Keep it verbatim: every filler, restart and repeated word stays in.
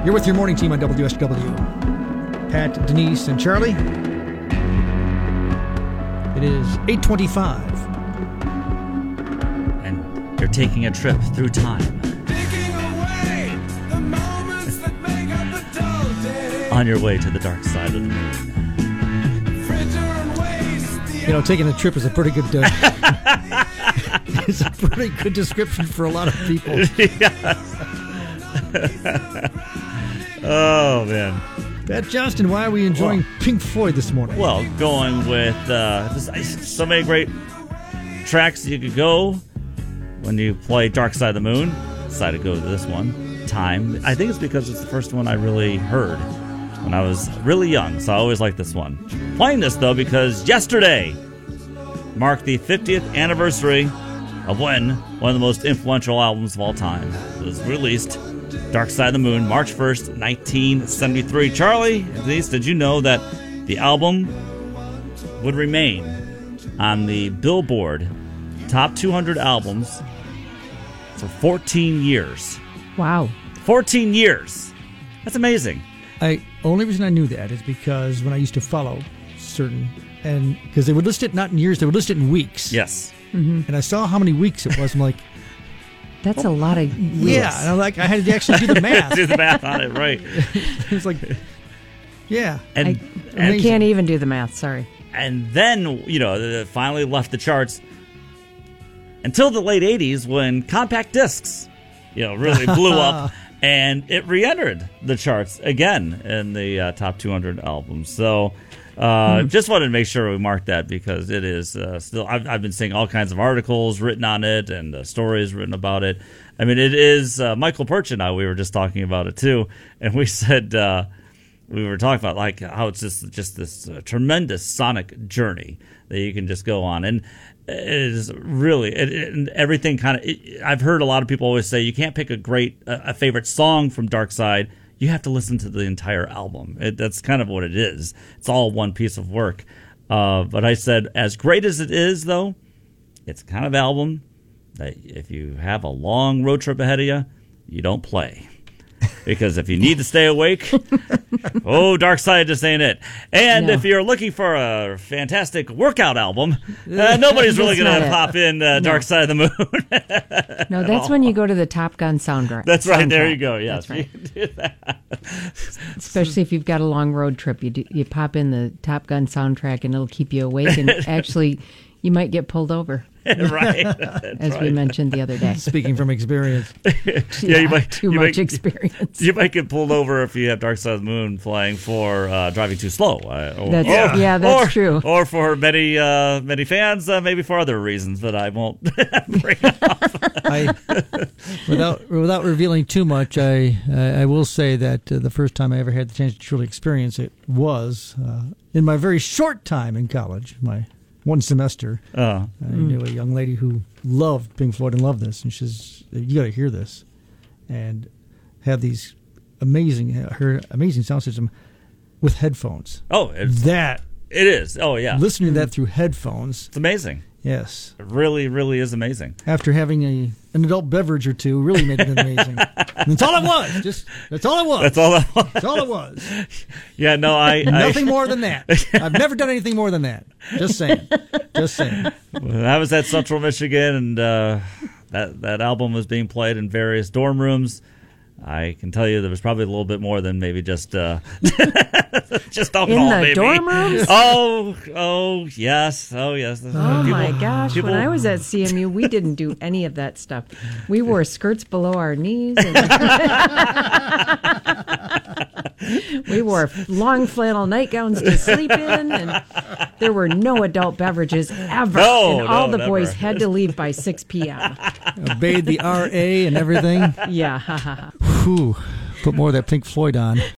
You're with your morning team on W S W. Pat, Denise, and Charlie. It is eight twenty-five. And you're taking a trip through time. On your way to the dark side of the moon. You know, taking a trip is a pretty good uh, it's a pretty good description for a lot of people. Yes. Oh, man. Pat Johnston, why are we enjoying well, Pink Floyd this morning? Well, going with uh, this, so many great tracks you could go when you play Dark Side of the Moon. Decided to go to this one, Time. I think it's because it's the first one I really heard when I was really young, so I always liked this one. Playing this, though, because yesterday marked the fiftieth anniversary of when one of the most influential albums of all time was released, Dark Side of the Moon, March first, nineteen seventy-three. Charlie, Denise, did you know that the album would remain on the Billboard Top two hundred Albums for fourteen years? Wow. fourteen years. That's amazing. I only reason I knew that is because when I used to follow certain, and because they would list it not in years, they would list it in weeks. Yes. Mm-hmm. And I saw how many weeks it was. I'm like, that's a lot of weeks. Yeah, and I'm like, I had to actually do the math. do the math on it, right? It's like, yeah, and I, and, I can't even do the math. Sorry. And then you know, it finally left the charts until the late eighties when compact discs, you know, really blew up. And it re-entered the charts again in the uh, top two hundred albums. So uh, mm. just wanted to make sure we marked that because it is uh, still, I've, I've been seeing all kinds of articles written on it and uh, stories written about it. I mean, it is, uh, Michael Perch and I, we were just talking about it too. And we said, uh, we were talking about like how it's just, just this uh, tremendous sonic journey that you can just go on. And it is really it, it, everything kind of. I've heard a lot of people always say you can't pick a great, a, a favorite song from Dark Side. You have to listen to the entire album. It, that's kind of what it is. It's all one piece of work. Uh, but I said, as great as it is, though, it's kind of album that if you have a long road trip ahead of you, you don't play. Because if you need to stay awake, oh, Dark Side just ain't it. And no. If you're looking for a fantastic workout album, uh, nobody's really going to pop in uh, no. Dark Side of the Moon. No, that's when you go to the Top Gun soundtrack. That's right. Soundtrack. There you go. Yes. That's right. You do that. Especially if you've got a long road trip, you do, you pop in the Top Gun soundtrack, and it'll keep you awake. And actually, you might get pulled over. Right. As right. we mentioned the other day. Speaking from experience. yeah, yeah, you might, too you much might, experience. You might get pulled over if you have Dark Side of the Moon playing for uh, driving too slow. Uh, or, that's, or, yeah, that's or, true. Or for many uh, many fans, uh, maybe for other reasons that I won't bring up. I, without without revealing too much, I I will say that uh, the first time I ever had the chance to truly experience it was uh, in my very short time in college, my one semester. Uh, I knew a young lady who loved Pink Floyd and loved this, and she says, "You got to hear this," and have these amazing her amazing sound system with headphones. Oh, it's, that it is. Oh, yeah. Listening to that through headphones, it's amazing. Yes, it really, really is amazing. After having a an adult beverage or two, really made it amazing. And that's all it was. Just that's all it was. That's all it was. That's all it was. Yeah, no, I nothing I, more than that. I've never done anything more than that. Just saying. Just saying. When I was at Central Michigan, and uh, that that album was being played in various dorm rooms. I can tell you there was probably a little bit more than maybe just uh, just alcohol. In the maybe. dorm rooms? Oh, oh, yes, oh, yes. Oh people, my gosh! people... When I was at C M U, we didn't do any of that stuff. We wore skirts below our knees. And we wore long flannel nightgowns to sleep in, and there were no adult beverages ever. No, and all no, the never. boys had to leave by six p.m. Obeyed the R A and everything. Yeah. Whew. Put more of that Pink Floyd on.